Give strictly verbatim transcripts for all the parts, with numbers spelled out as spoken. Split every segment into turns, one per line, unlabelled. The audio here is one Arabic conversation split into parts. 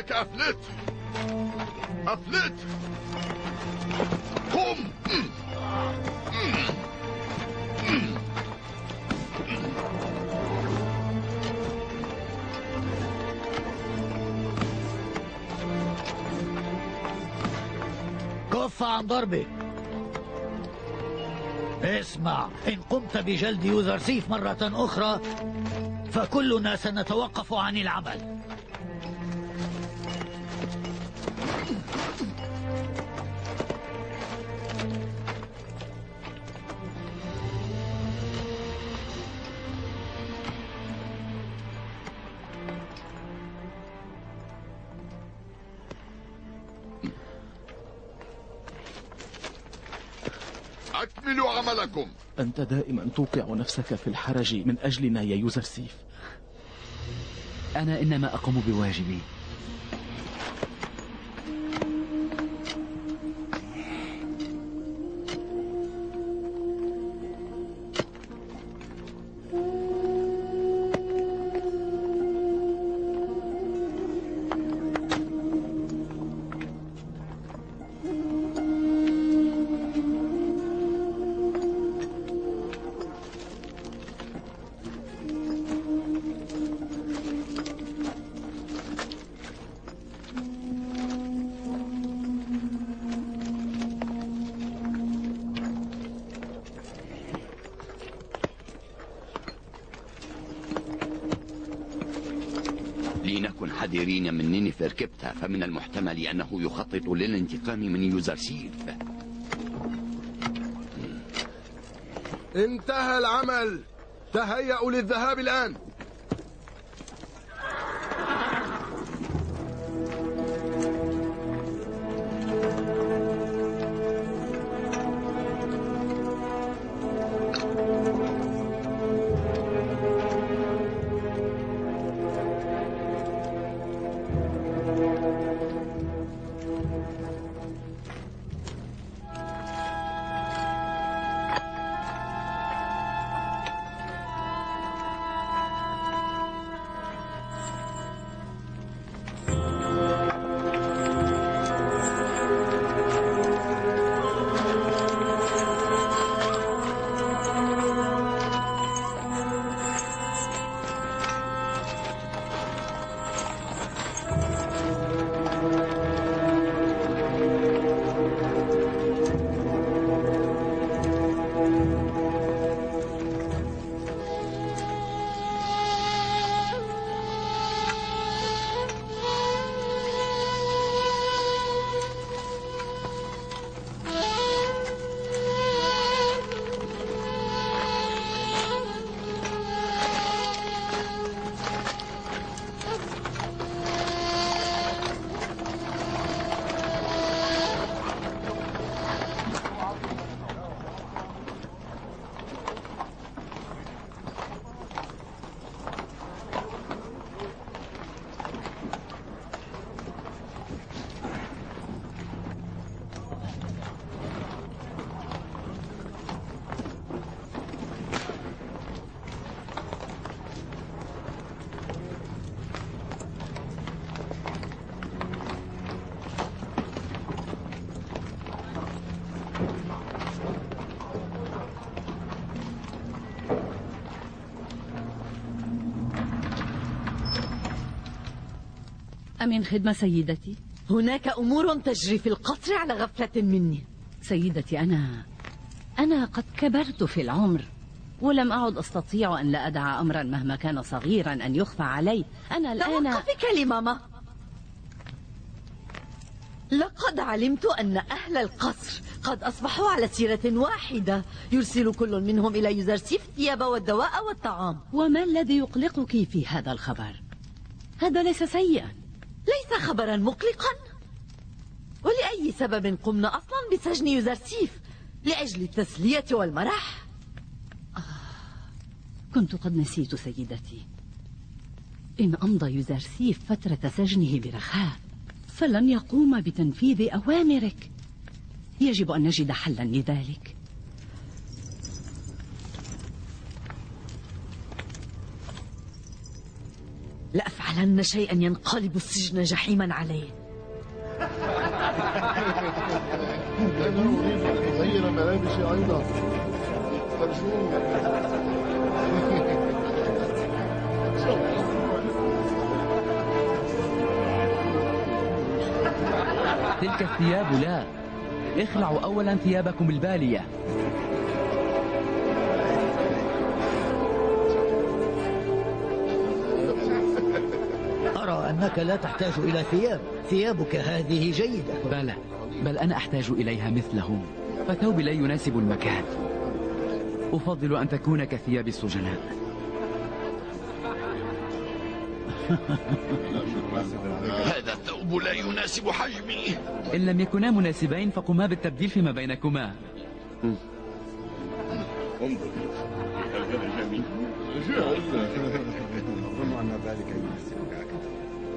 لك أفلت. أفلت. قم.
كف عن ضربي. اسمع، إن قمت بجلد يوزرسيف مرة أخرى فكلنا سنتوقف عن العمل.
أكملوا عملكم.
أنت دائما توقع نفسك في الحرج من أجلنا يا يوزرسيف.
أنا إنما أقوم بواجبي.
لنكن حذرين من نينيفر كبتة، فمن المحتمل أنه يخطط للانتقام من يوزرسيف.
انتهى العمل، تهيأوا للذهاب الآن.
أمين خدمة سيدتي.
هناك أمور تجري في القصر على غفلة مني.
سيدتي، أنا أنا قد كبرت في العمر ولم أعد أستطيع أن لا أدع أمرا مهما كان صغيرا أن يخفى علي. أنا الآن
توقفي كلمة. لقد علمت أن أهل القصر قد أصبحوا على سيرة واحدة، يرسل كل منهم إلى يوزرسيف الثياب والدواء والطعام.
وما الذي يقلقك في هذا الخبر؟ هذا ليس سيئا.
ليس خبرا مقلقا. ولأي سبب قمنا أصلا بسجن يوزرسيف؟ لأجل التسلية والمرح؟
آه، كنت قد نسيت سيدتي. إن أمضى يوزرسيف فترة سجنه برخاء فلن يقوم بتنفيذ أوامرك. يجب أن نجد حلا لذلك.
لا أفعل. لنفعلن شيئا ينقلب السجن جحيما عليه.
أنا أريد أن أغير ملابسي أيضا.
تلك الثياب لا، اخلعوا أولا ثيابكم البالية.
أرى أنك لا تحتاج إلى ثياب، ثيابك هذه جيدة.
بلى، بل أنا أحتاج إليها مثلهم، فثوبي لا يناسب المكان. أفضل أن تكون كثياب السجناء.
هذا الثوب لا يناسب حجمي.
إن لم يكونا مناسبين فقما بالتبديل فيما بينكما.
انظر، هذا جميل. أظن أن ذلك يناسبك أكثر.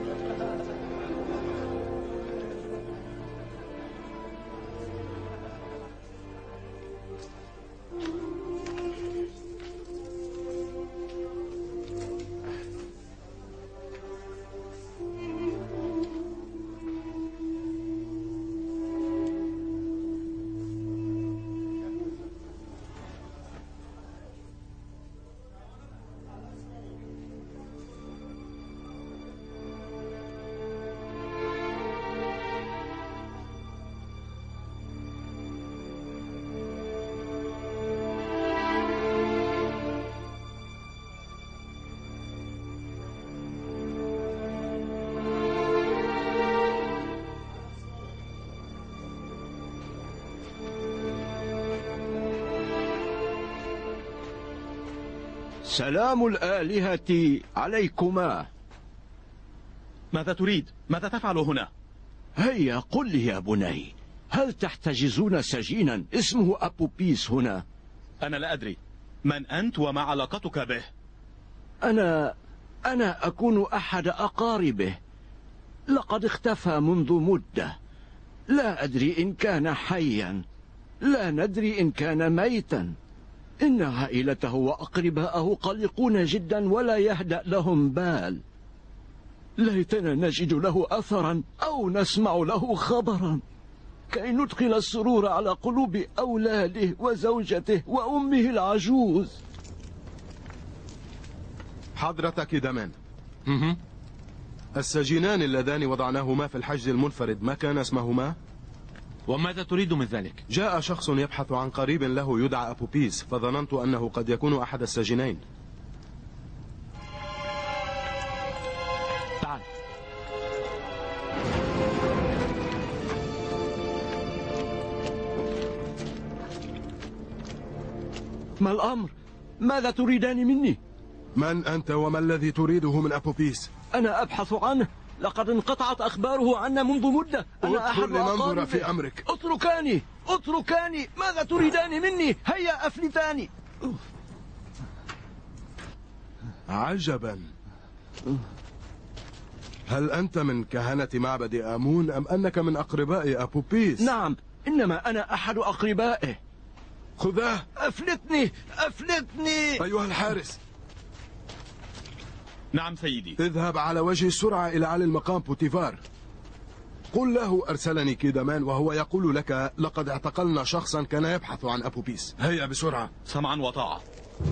سلام الآلهة عليكما.
ماذا تريد؟ ماذا تفعل هنا؟
هيا قل لي يا بني، هل تحتجزون سجينا اسمه أبوبيس هنا؟
أنا لا أدري. من أنت وما علاقتك به؟
أنا أنا أكون أحد أقاربه. لقد اختفى منذ مدة، لا أدري إن كان حيا، لا ندري إن كان ميتا. إن عائلته وأقرباءه قلقون جدا ولا يهدأ لهم بال. ليتنا نجد له أثرا أو نسمع له خبرا كي ندخل السرور على قلوب أولاده وزوجته وأمه العجوز.
حضرتك دمان، السجينان اللذان وضعناهما في الحجز المنفرد ما كان اسمهما؟
وماذا تريد من ذلك؟
جاء شخص يبحث عن قريب له يدعى أبوبيس، فظننت أنه قد يكون أحد السجينين.
تعال.
ما الأمر؟ ماذا تريدان مني؟
من أنت وما الذي تريده من أبوبيس؟
أنا أبحث عنه، لقد انقطعت أخباره عنا منذ مدة. أنا أحد
لننظر في أمرك.
اتركاني اتركاني، ماذا تريدان مني؟ هيا أفلتاني.
عجبا، هل أنت من كهنة معبد آمون أم أنك من أقرباء أبوبيس؟
نعم، إنما أنا أحد أقربائه.
خذاه.
أفلتني أفلتني
أيها الحارس.
نعم سيدي.
اذهب على وجه السرعة إلى علي المقام بوتيفار، قل له أرسلني كيدمان وهو يقول لك لقد اعتقلنا شخصا كان يبحث عن أبوبيس. هيا بسرعة.
سمعا وطاعة.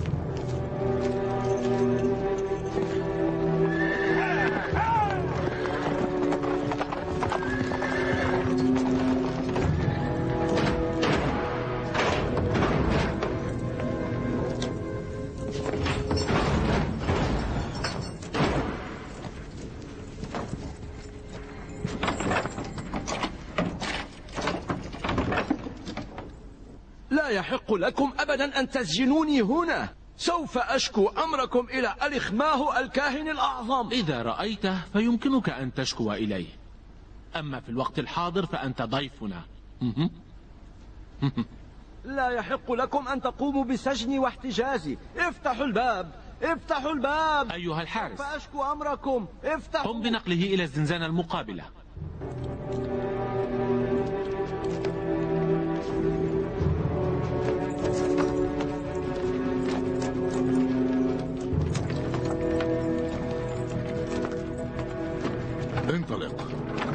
لا يحق لكم أبدا أن تسجنوني هنا. سوف أشكو أمركم إلى ألخماه الكاهن الأعظم.
إذا رأيته فيمكنك أن تشكو إليه، أما في الوقت الحاضر فأنت ضيفنا.
لا يحق لكم أن تقوموا بسجني واحتجازي. افتحوا الباب، افتحوا الباب
أيها الحارس.
سوف أشكو أمركم، افتحوا.
قم بنقله إلى الزنزانة المقابلة.
انطلق.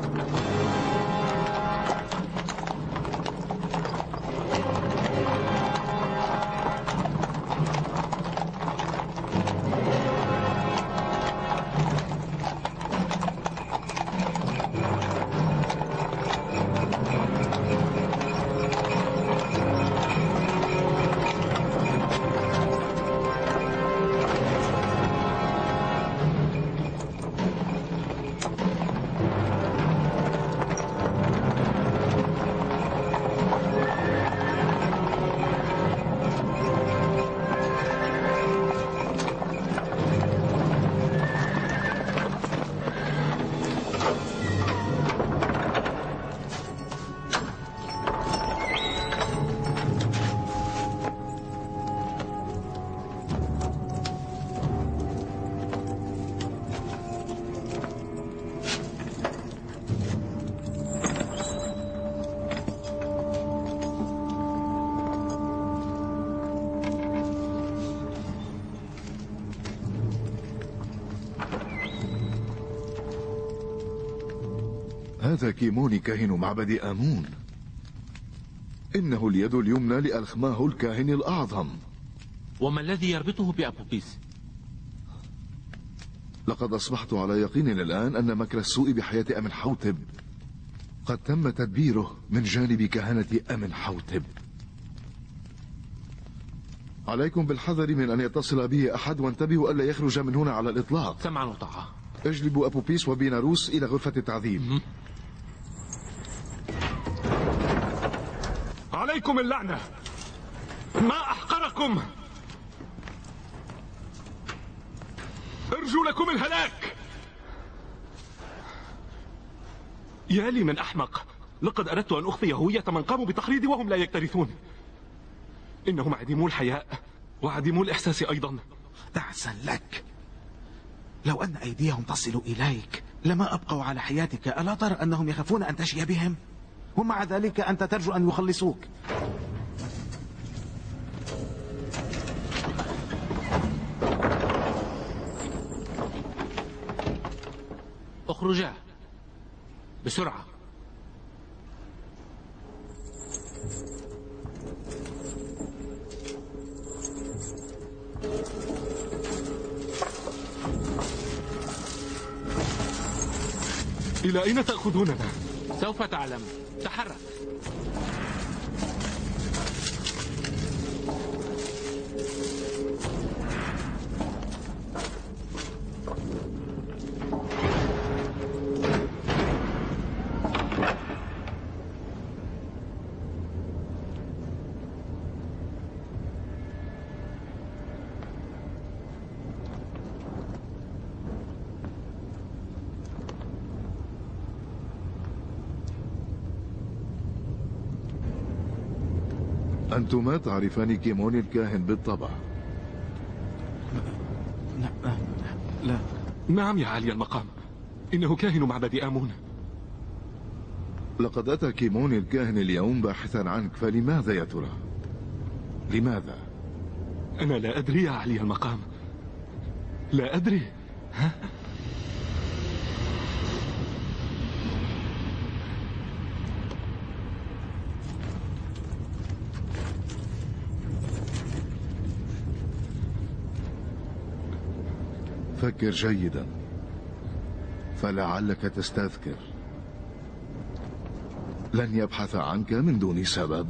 هذا كيموني كاهن معبد آمون. إنه اليد اليمنى لألخماه الكاهن الأعظم.
وما الذي يربطه بأبوبيس؟
لقد أصبحت على يقين الآن أن مكر السوء بحياة أمنحوتب قد تم تدبيره من جانب كهنة أمنحوتب. عليكم بالحذر من أن يتصل به أحد، وانتبهوا ألا يخرج من هنا على الإطلاق.
سمعا وطاعة.
اجلبوا أبوبيس وبيناروس إلى غرفة التعذيب.
عليكم اللعنة، ما أحقركم، أرجو لكم الهلاك. يا لي من أحمق، لقد أردت أن أخفي هوية من قاموا بتحريضي وهم لا يكترثون. إنهم عديمو الحياء وعديمو الإحساس أيضا.
تعسا لك، لو أن أيديهم تصل إليك لما أبقوا على حياتك. ألا ترى أنهم يخافون أن تشي بهم؟ ومع ذلك أنت ترجو أن يخلصوك.
اخرجا بسرعة.
إلى أين تأخذوننا؟
سوف تعلم، تحرك.
أنتما تعرفان كيموني الكاهن بالطبع.
لا, لا. نعم يا عالي المقام، إنه كاهن معبد آمون.
لقد أتى كيموني الكاهن اليوم باحثا عنك، فلماذا يا ترى؟ لماذا؟
أنا لا أدري يا عالي المقام، لا أدري. ها؟
فكر جيدا، فلعلك تستذكر. لن يبحث عنك من دون سبب.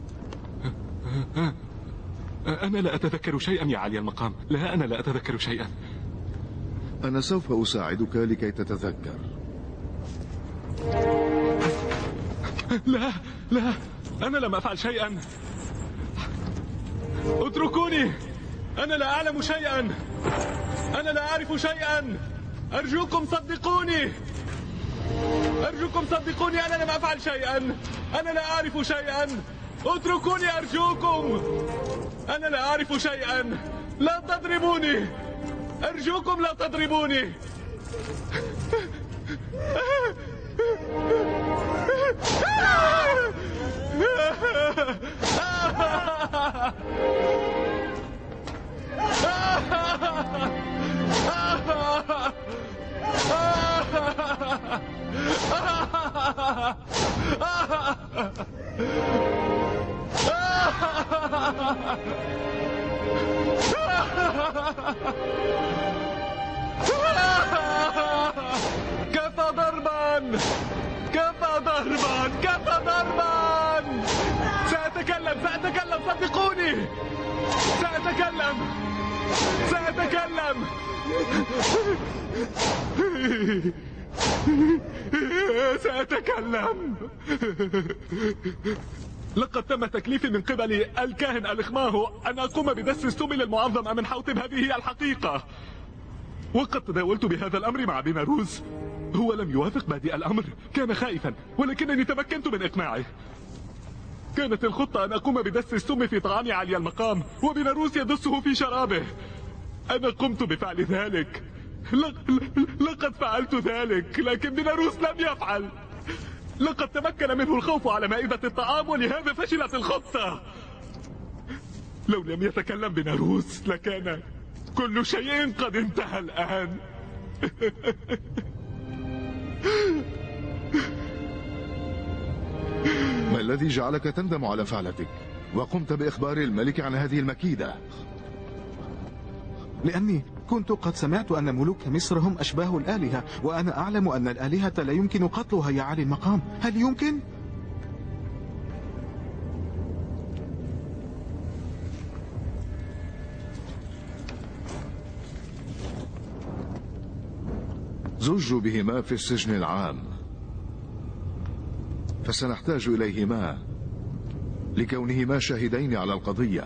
أنا لا أتذكر شيئا يا عالي المقام، لا أنا لا أتذكر شيئا.
أنا سوف أساعدك لكي تتذكر.
لا لا، أنا لم أفعل شيئا، اتركوني، أنا لا أعلم شيئا، أنا لا أعرف شيئا، أرجوكم صدقوني، أرجوكم صدقوني، أنا لم أفعل شيئا، أنا لا أعرف شيئا، اتركوني أرجوكم، أنا لا أعرف شيئا، لا تضربوني، أرجوكم لا تضربوني. كفى ضربا كفى ضربا كفى ضربا. سأتكلم سأتكلم صدقوني، سأتكلم سأتكلم. سأتكلم. لقد تم تكليفي من قبل الكاهن الإخماهو أن أقوم بدس السم للمعظم أمنحوتب. هذه هي الحقيقة، وقد تداولت بهذا الأمر مع بيناروس. هو لم يوافق بادئ الأمر، كان خائفا، ولكنني تمكنت من إقناعه. كانت الخطة أن أقوم بدس السم في طعام عالي المقام وبيناروس يدسه في شرابه. أنا قمت بفعل ذلك، لقد فعلت ذلك، لكن بيناروس لم يفعل. لقد تمكن منه الخوف على مائدة الطعام، ولهذا فشلت الخطة. لو لم يتكلم بيناروس لكان كل شيء قد انتهى الآن.
ما الذي جعلك تندم على فعلتك وقمت بإخبار الملك عن هذه المكيدة؟
لأني كنت قد سمعت أن ملوك مصر هم أشباه الآلهة، وأنا أعلم أن الآلهة لا يمكن قتلها يا عالي المقام. هل يمكن؟
زج بهما في السجن العام، فسنحتاج إليهما لكونهما شاهدين على القضية.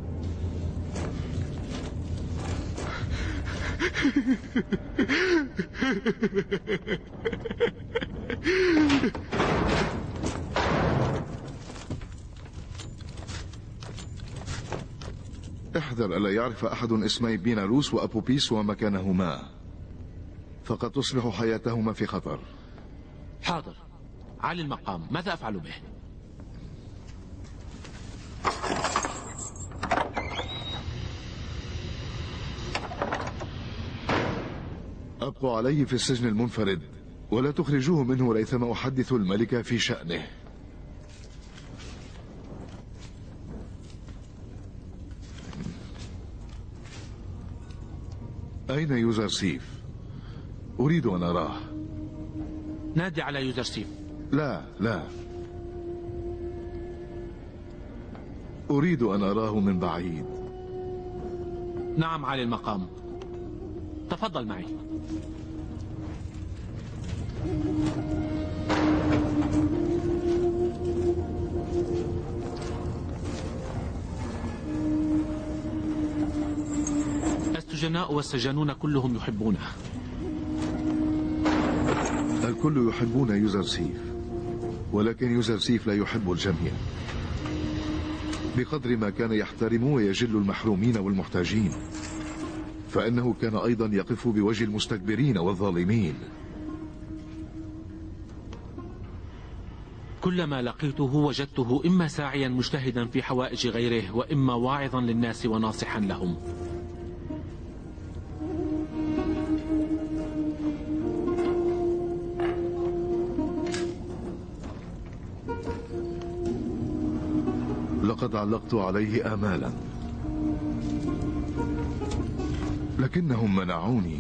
احذر ألا يعرف أحد اسمي بيناروس وأبوبيس ومكانهما، فقد تصبح حياتهما في خطر.
حاضر عالي المقام، ماذا أفعل به؟
أبقوا عليه في السجن المنفرد ولا تخرجوه منه ريثما أحدث الملك في شأنه. أين يوزرسيف؟ أريد أن أراه.
نادي على يوزرسيف.
لا لا، أريد أن أراه من بعيد.
نعم عالي المقام، تفضل معي. السجناء والسجانون كلهم يحبونه.
الكل يحبون يوزرسيف، ولكن يوزرسيف لا يحب الجميع بقدر ما كان يحترم ويجل المحرومين والمحتاجين، فإنه كان أيضا يقف بوجه المستكبرين والظالمين.
كلما لقيته وجدته إما ساعيا مجتهدا في حوائج غيره، وإما واعظا للناس وناصحا لهم.
لقد علقت عليه آمالا، لكنهم منعوني.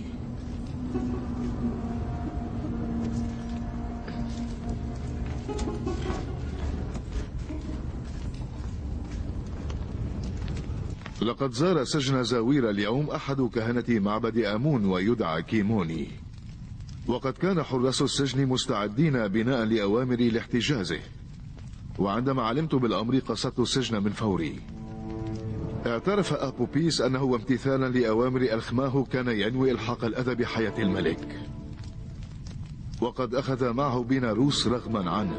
لقد زار سجن زاوير اليوم أحد كهنة معبد آمون ويدعى كيموني، وقد كان حراس السجن مستعدين بناء لأوامري لاحتجازه، وعندما علمت بالأمر قصدت السجن من فوري. اعترف أبوبيس أنه امتثالا لأوامر الخماه كان ينوي إلحاق الأذى بحياة الملك، وقد أخذ معه بيناروس رغما عنه.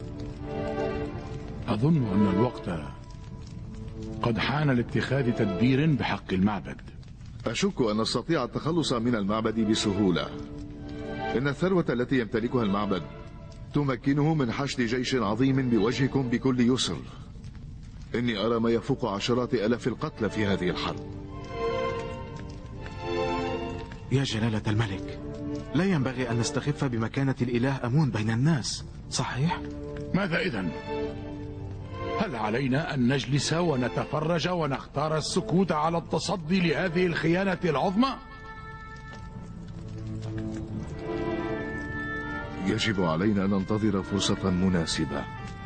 أظن أن الوقت قد حان لاتخاذ تدبير بحق المعبد.
أشك أن نستطيع التخلص من المعبد بسهولة. إن الثروة التي يمتلكها المعبد تمكنه من حشد جيش عظيم بوجهكم بكل يسر. إني أرى ما يفوق عشرات ألاف القتلى في هذه الحرب.
يا جلالة الملك، لا ينبغي أن نستخف بمكانة الإله أمون بين الناس، صحيح؟
ماذا إذن؟ هل علينا أن نجلس ونتفرج ونختار السكوت على التصدي لهذه الخيانة العظمى؟
يجب علينا أن ننتظر فرصة مناسبة.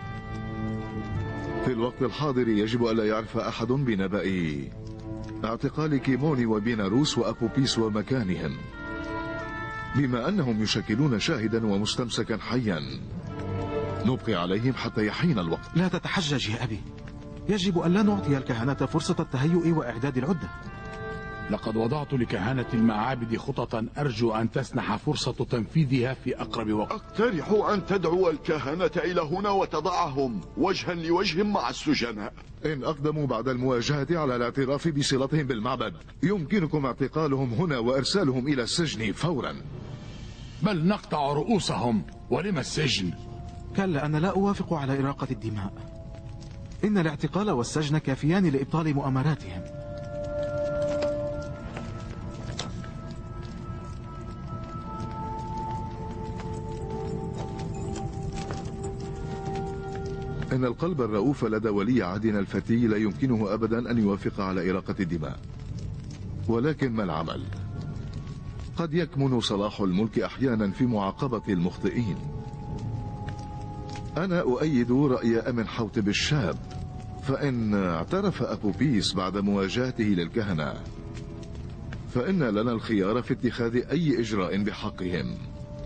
في الوقت الحاضر يجب ألا يعرف أحد بنبأ اعتقال كيموني وبيناروس وأبوبيس ومكانهم، بما أنهم يشكلون شاهدا ومستمسكا حيا. نبقي عليهم حتى يحين الوقت.
لا تتحجج يا أبي، يجب أن لا نعطي الكهنة فرصة التهيؤ وإعداد العدة.
لقد وضعت لكهنة المعابد خططا أرجو أن تسنح فرصة تنفيذها في أقرب وقت.
أقترح أن تدعو الكهنة إلى هنا وتضعهم وجها لوجه مع السجناء.
إن أقدموا بعد المواجهة على الاعتراف بصلتهم بالمعبد يمكنكم اعتقالهم هنا وإرسالهم إلى السجن فورا.
بل نقطع رؤوسهم. ولم السجن؟
كلا، أنا لا أوافق على إراقة الدماء. إن الاعتقال والسجن كافيان لإبطال مؤامراتهم.
إن القلب الرؤوف لدى ولي عهدنا الفتي لا يمكنه أبدا أن يوافق على إراقة الدماء، ولكن ما العمل؟ قد يكمن صلاح الملك أحيانا في معاقبة المخطئين. أنا أؤيد رأي أمن حوتب الشاب، فإن اعترف أبوبيس بعد مواجهته للكهنة فإن لنا الخيار في اتخاذ أي إجراء بحقهم.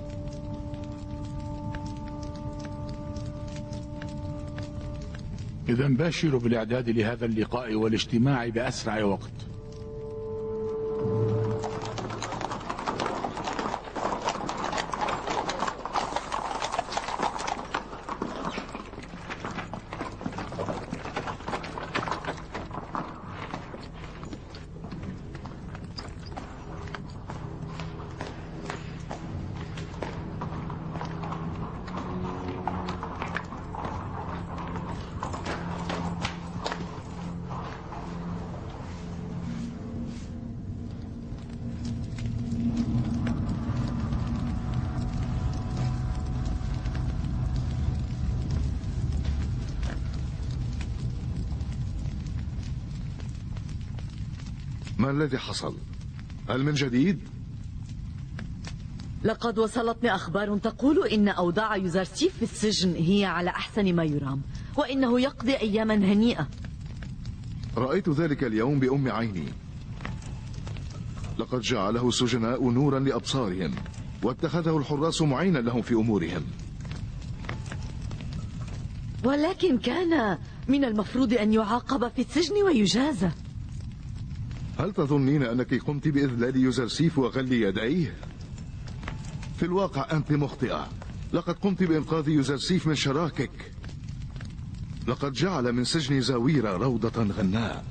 إذا باشروا بالإعداد لهذا اللقاء والاجتماع بأسرع وقت.
ما الذي حصل؟ هل من جديد؟
لقد وصلتني أخبار تقول إن أوضاع يوزرسيف في السجن هي على أحسن ما يرام، وإنه يقضي أياما هنيئة.
رأيت ذلك اليوم بأم عيني. لقد جعله السجناء نورا لأبصارهم، واتخذه الحراس معينا لهم في أمورهم.
ولكن كان من المفروض أن يعاقب في السجن ويجازى.
هل تظنين أنك قمت بإذلال يوزرسيف وغل يديه؟ في الواقع أنت مخطئة. لقد قمت بإنقاذ يوزرسيف من شراكك. لقد جعل من سجن زاويرة روضة غناء،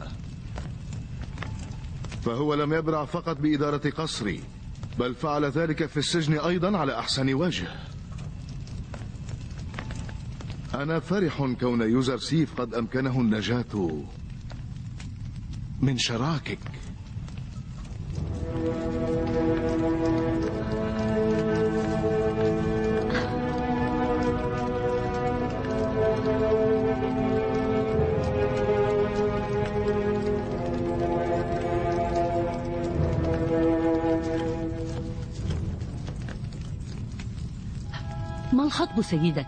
فهو لم يبرع فقط بإدارة قصري، بل فعل ذلك في السجن أيضا على أحسن وجه. أنا فرح كون يوزرسيف قد أمكنه النجاة من شراكك.
ما الخطب سيدتي؟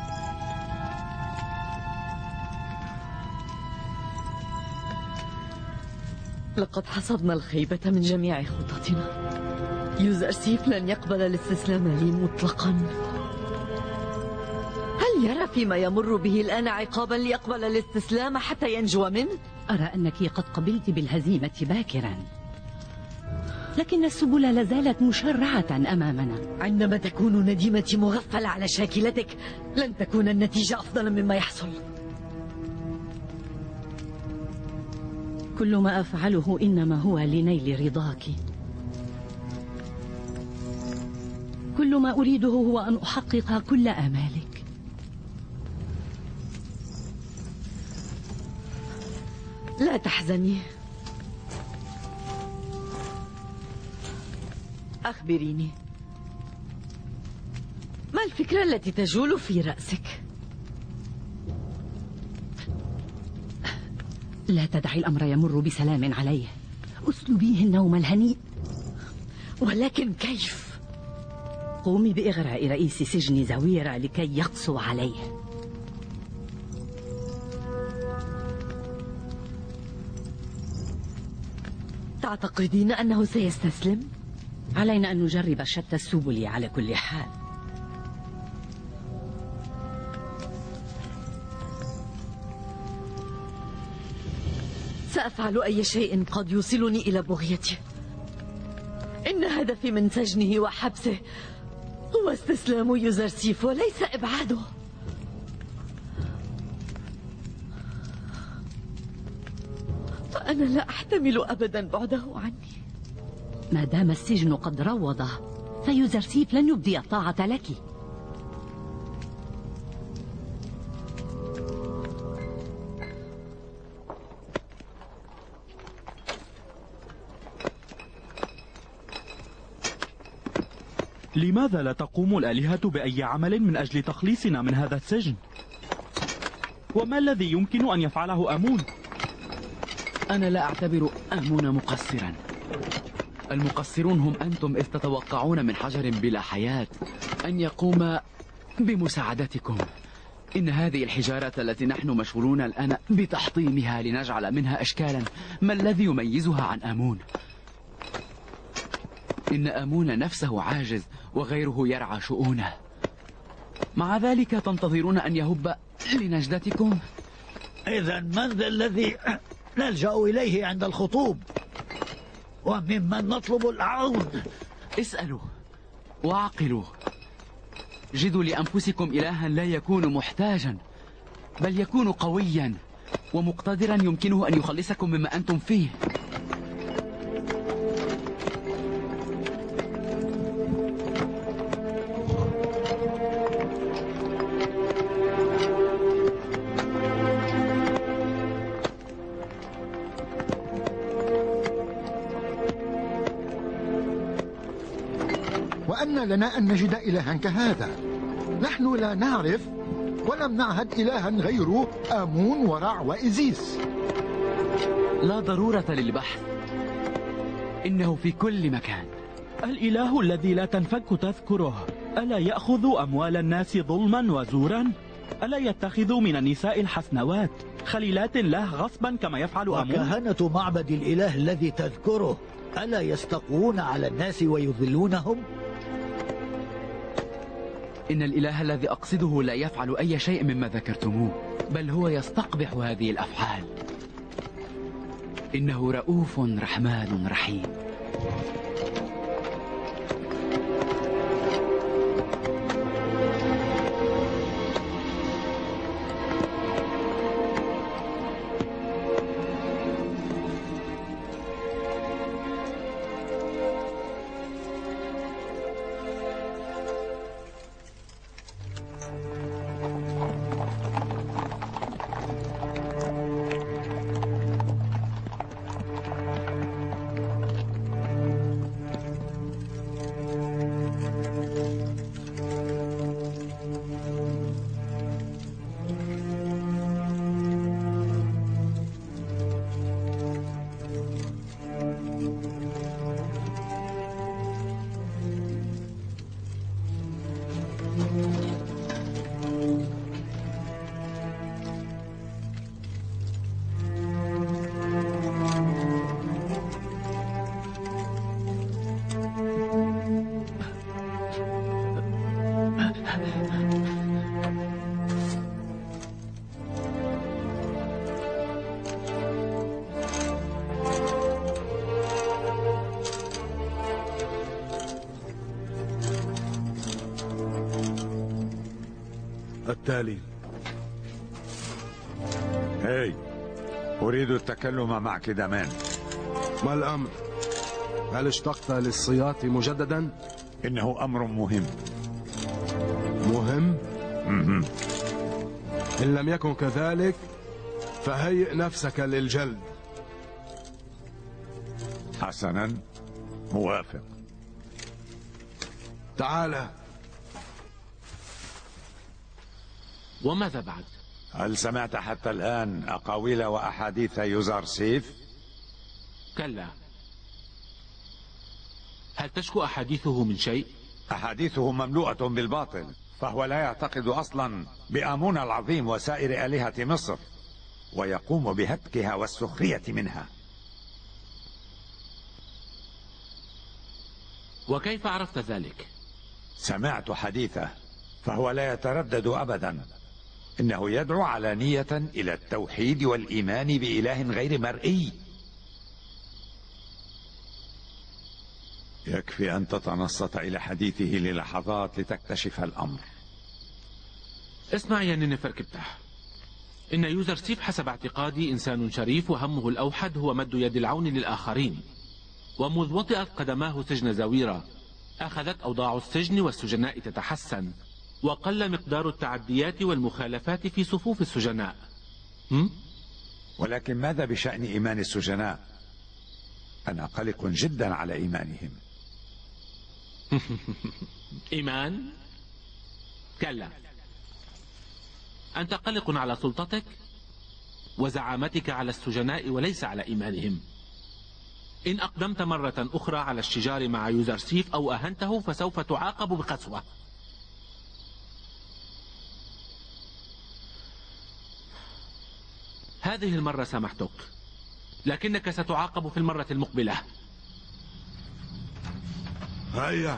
لقد حصدنا الخيبة من جميع خططنا. يوزرسيف لن يقبل الاستسلام لي مطلقا. هل يرى فيما يمر به الآن عقابا ليقبل الاستسلام حتى ينجو منه؟
أرى أنك قد قبلت بالهزيمة باكرا، لكن السبل لازالت مشرعة أمامنا.
عندما تكون نديمتي مغفلة على شاكلتك لن تكون النتيجة أفضل مما يحصل.
كل ما أفعله إنما هو لنيل رضاك. كل ما أريده هو أن أحقق كل آمالك.
لا تحزني. أخبريني، ما الفكرة التي تجول في رأسك؟
لا تدعي الأمر يمر بسلام عليه. أسلبيه النوم الهنيء.
ولكن كيف؟
قومي بإغراء رئيس سجن زويرة لكي يقسو عليه.
تعتقدين أنه سيستسلم؟
علينا أن نجرب شتى السبل على كل حال.
سأفعل أي شيء قد يوصلني إلى بغيته. إن هدفي من سجنه وحبسه هو استسلام يوزرسيف وليس إبعاده. فأنا لا أحتمل أبدا بعده عني.
ما دام السجن قد روضه فيوزرسيف لن يبدي الطاعة لك.
لماذا لا تقوم الآلهة بأي عمل من أجل تخليصنا من هذا السجن؟ وما الذي يمكن أن يفعله آمون؟
أنا لا أعتبر آمون مقصرا. المقصرون هم أنتم، إذ تتوقعون من حجر بلا حياة أن يقوم بمساعدتكم. إن هذه الحجارة التي نحن مشغولون الآن بتحطيمها لنجعل منها أشكالا، ما الذي يميزها عن آمون؟ إن آمون نفسه عاجز وغيره يرعى شؤونه. مع ذلك تنتظرون أن يهب لنجدتكم؟
إذا من ذا الذي نلجأ إليه عند الخطوب وممن نطلب العون؟
اسألوا واعقلوا. جدوا لأنفسكم إلها لا يكون محتاجا، بل يكون قويا ومقتدرا يمكنه أن يخلصكم مما أنتم فيه.
وأن لنا أن نجد إلها كهذا. نحن لا نعرف ولم نعهد إلها غير آمون ورع وإزيس.
لا ضرورة للبحث، إنه في كل مكان.
الإله الذي لا تنفك تذكره ألا يأخذ أموال الناس ظلما وزورا؟ ألا يتخذ من النساء الحسنوات خليلات له غصبا كما يفعل آمون؟
وكهنة معبد الإله الذي تذكره ألا يستقوون على الناس ويذلونهم؟
إن الإله الذي أقصده لا يفعل أي شيء مما ذكرتموه، بل هو يستقبح هذه الأفعال. إنه رؤوف رحمن رحيم.
التالي. هاي، أريد التكلم معك دمان.
ما الأمر؟ هل اشتقت للصياط مجددا؟
إنه أمر مهم.
مهم؟
مهم.
إن لم يكن كذلك فهيئ نفسك للجلد.
حسنا، موافق.
تعال.
وماذا بعد؟
هل سمعت حتى الآن أقاويل وأحاديث يوزرسيف؟
كلا. هل تشكو أحاديثه من شيء؟
أحاديثه مملوءة بالباطل، فهو لا يعتقد أصلا بآمون العظيم وسائر آلهة مصر، ويقوم بهتكها والسخرية منها.
وكيف عرفت ذلك؟
سمعت حديثه، فهو لا يتردد أبدا. إنه يدعو علانية إلى التوحيد والإيمان بإله غير مرئي. يكفي أن تتنصت إلى حديثه للحظات لتكتشف الأمر.
اسمع يا نينفركبتح، إن يوزرسيف حسب اعتقادي إنسان شريف، وهمه الأوحد هو مد يد العون للآخرين. ومذ وطئت قدماه سجن زاويرة أخذت أوضاع السجن والسجناء تتحسن، وقل مقدار التعديات والمخالفات في صفوف السجناء. هم؟
ولكن ماذا بشأن إيمان السجناء؟ أنا قلق جدا على إيمانهم.
إيمان؟ كلا. أنت قلق على سلطتك وزعامتك على السجناء وليس على إيمانهم. إن أقدمت مرة أخرى على الشجار مع يوزرسيف أو أهنته فسوف تعاقب بقسوة. هذه المرة سامحتك، لكنك ستعاقب في المرة المقبلة.
هيا.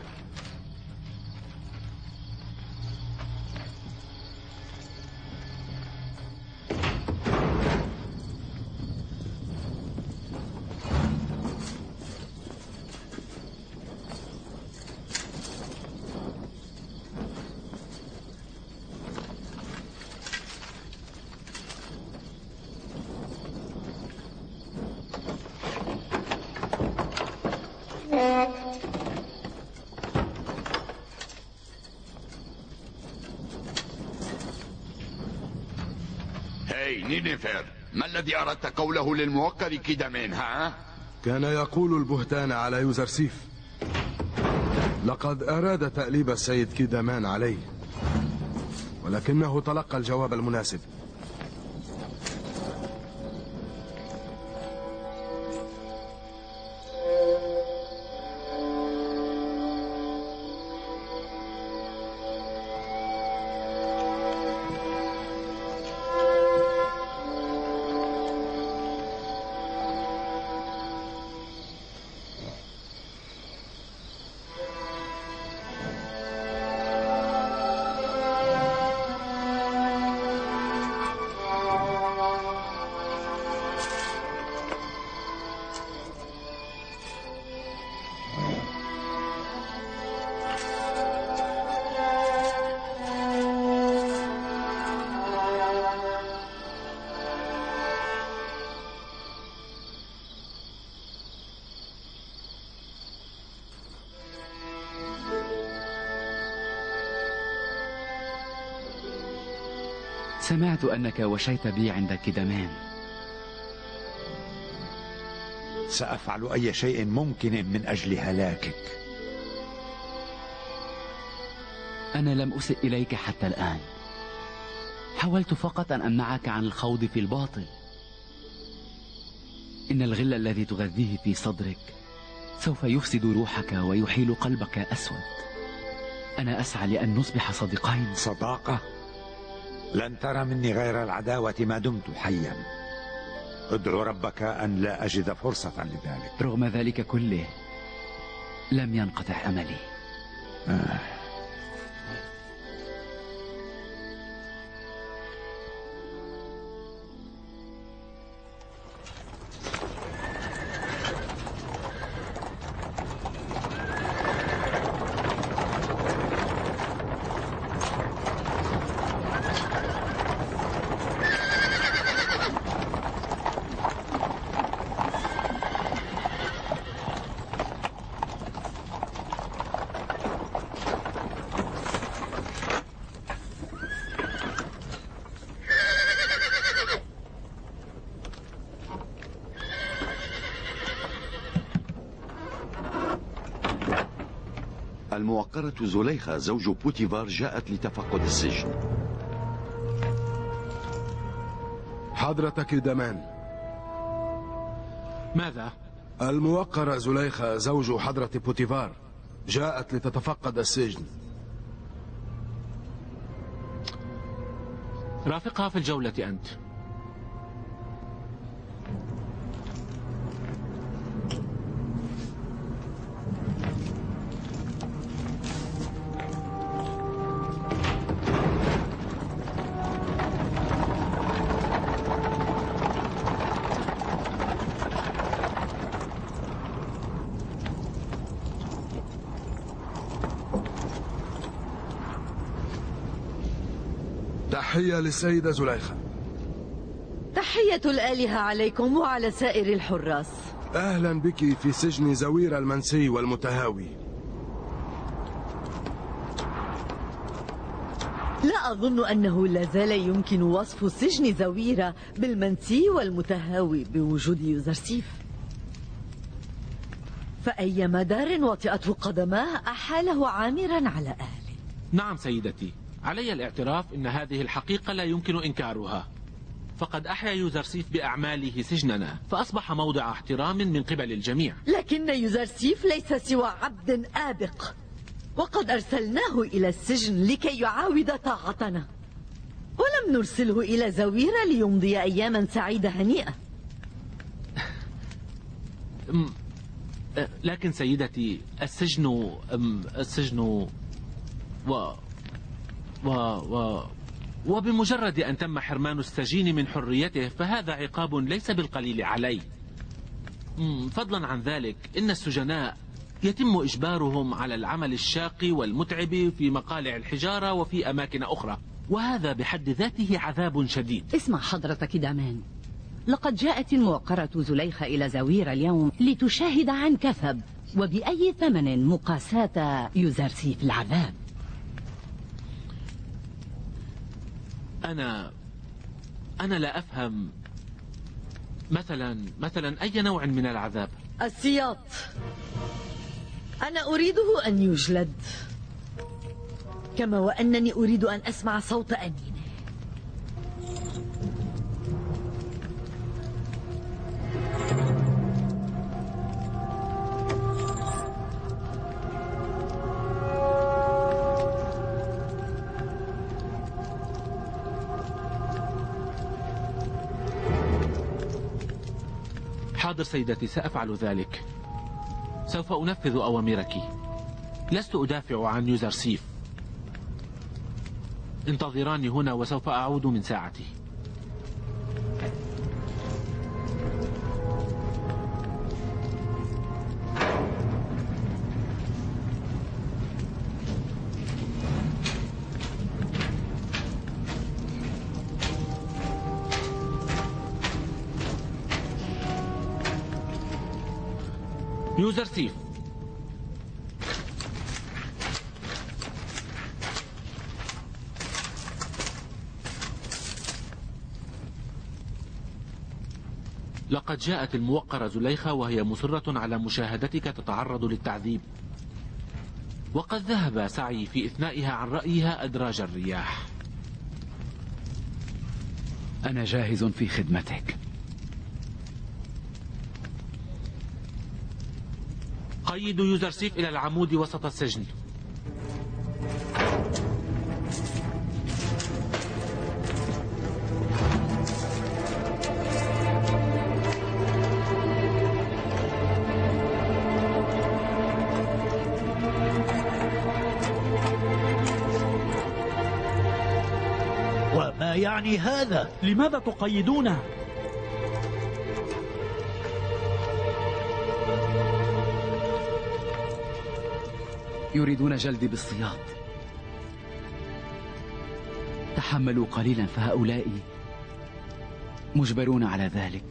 هاي نينفر، ما الذي أردت قوله للموقر كيدامين ها؟
كان يقول البهتان على يوزرسيف. لقد أراد تأليب السيد كيدامان عليه، ولكنه تلقى الجواب المناسب.
سمعت أنك وشيت بي عند كيدامان.
سأفعل أي شيء ممكن من أجل هلاكك.
أنا لم أسئ إليك حتى الآن، حاولت فقط أن أمنعك عن الخوض في الباطل. إن الغل الذي تغذيه في صدرك سوف يفسد روحك ويحيل قلبك أسود. أنا أسعى لأن نصبح صديقين.
صداقة؟ لن ترى مني غير العداوة ما دمت حيا. ادعو ربك أن لا أجد فرصة لذلك.
رغم ذلك كله لم ينقطع أملي.
آه.
الموقرة زليخة زوج بوتيفار جاءت لتفقد السجن.
حضرتك دمان.
ماذا؟
الموقرة زليخة زوج حضرة بوتيفار جاءت لتتفقد السجن.
رافقها في الجولة أنت.
تحية للسيدة زليخة.
تحية الآلهة عليكم وعلى سائر الحراس.
أهلا بك في سجن زويرة المنسي والمتهاوي.
لا أظن أنه لا زال يمكن وصف سجن زويرة بالمنسي والمتهاوي بوجود يوزرسيف. فأي مدار وطئته قدماه أحاله عامرا على أهله.
نعم سيدتي، علي الاعتراف أن هذه الحقيقة لا يمكن إنكارها. فقد أحيا يوزرسيف بأعماله سجننا، فأصبح موضع احترام من قبل الجميع.
لكن يوزرسيف ليس سوى عبد آبق، وقد أرسلناه إلى السجن لكي يعاود طاعتنا، ولم نرسله إلى زويرة ليمضي أياما سعيدة هنيئة.
لكن سيدتي، السجن السجن و و و وبمجرد أن تم حرمان السجين من حريته فهذا عقاب ليس بالقليل علي. فضلا عن ذلك، إن السجناء يتم إجبارهم على العمل الشاق والمتعب في مقالع الحجارة وفي أماكن أخرى، وهذا بحد ذاته عذاب شديد.
اسمع حضرتك دامان، لقد جاءت الموقرة زليخة إلى زويرة اليوم لتشاهد عن كثب وبأي ثمن مقاساة يوزرسيف العذاب.
أنا أنا لا أفهم مثلا مثلا أي نوع من العذاب.
السياط. أنا أريده أن يجلد، كما وأنني أريد أن أسمع صوت أنينه.
حاضر سيدتي، سأفعل ذلك. سوف أنفذ أوامرك. لست أدافع عن يوزرسيف. انتظراني هنا وسوف أعود من ساعتي. يوزرسيف، لقد جاءت الموقرة زليخة وهي مصرة على مشاهدتك تتعرض للتعذيب، وقد ذهب سعي في إثنائها عن رأيها أدراج الرياح.
أنا جاهز في خدمتك.
قيد يوزرسيف إلى العمود وسط السجن.
وما يعني هذا؟
لماذا تقيدونه؟
يريدون جلدي بالسياط. تحملوا قليلا فهؤلاء مجبرون على ذلك.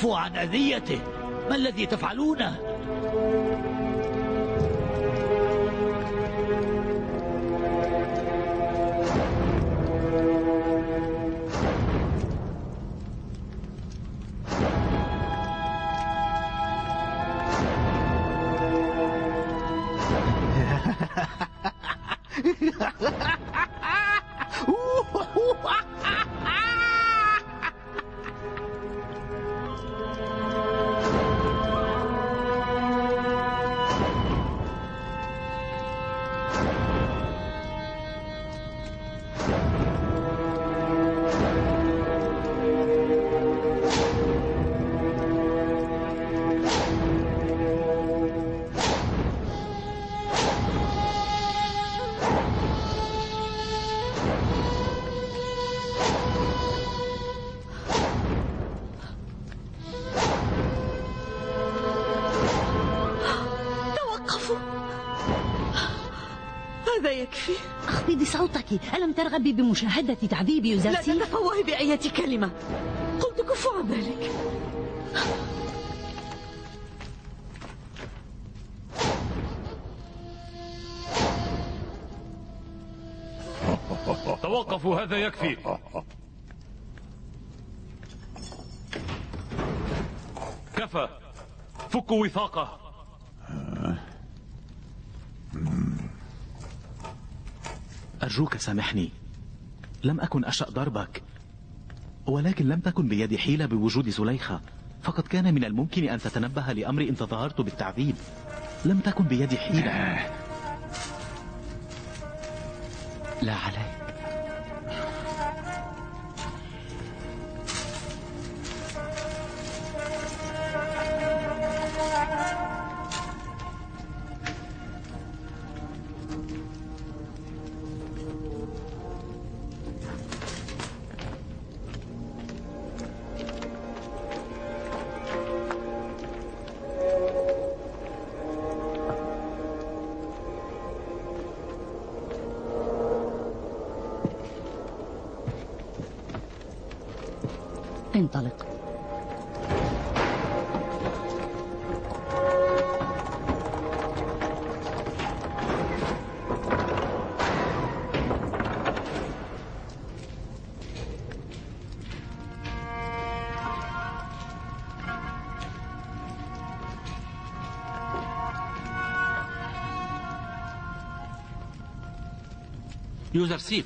كفوا عن أذيته. ما الذي تفعلونه؟
يكفي.
اخفضي صوتك. ألم ترغبي بمشاهدة تعذيب يوزرسيف؟
لا تتفوهي بأية كلمة. قلت كفوا عن ذلك.
توقفوا، هذا يكفي. كفى، فكوا وثاقه.
أرجوك سامحني، لم أكن أشأ ضربك، ولكن لم تكن بيدي حيلة بوجود زليخة، فقد كان من الممكن أن تتنبه لأمر إن تظاهرت بالتعذيب. لم تكن بيدي حيلة.
لا عليك.
انطلق.
يوزرسيف،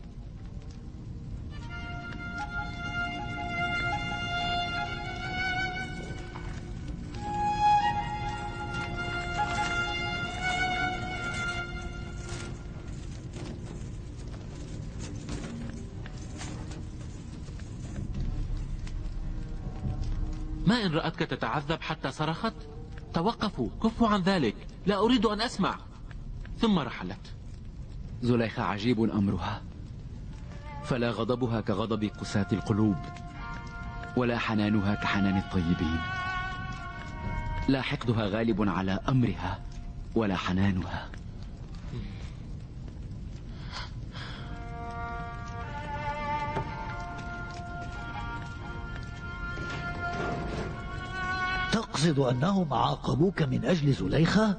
ما إن رأتك تتعذب حتى صرخت؟ توقفوا، كفوا عن ذلك، لا أريد أن أسمع. ثم رحلت.
زليخة عجيب أمرها، فلا غضبها كغضب قساة القلوب، ولا حنانها كحنان الطيبين. لا حقدها غالب على أمرها، ولا حنانها.
تقصد أنهم عاقبوك من أجل زليخة؟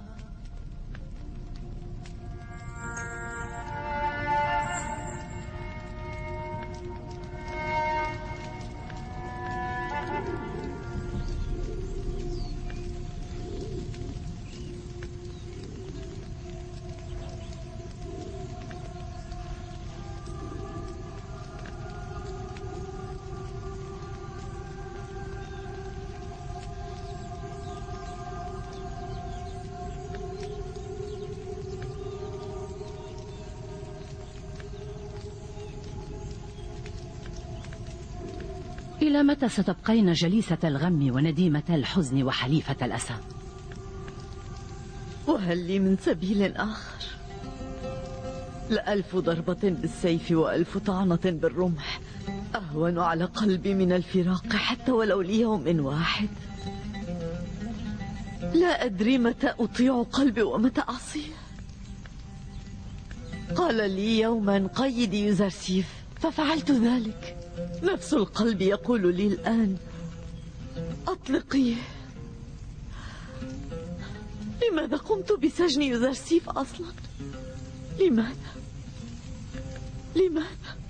إلى متى ستبقين جليسة الغم ونديمة الحزن وحليفة الأسى؟
وهل لي من سبيل آخر؟ لألف ضربة بالسيف وألف طعنة بالرمح أهون على قلبي من الفراق، حتى ولو ليوم واحد. لا أدري متى أطيع قلبي ومتى أعصيه. قال لي يوما قيدي يوزرسيف، ففعلت ذلك. نفس القلب يقول لي الآن أطلقيه. لماذا قمت بسجن يوزرسيف أصلا؟ لماذا؟ لماذا؟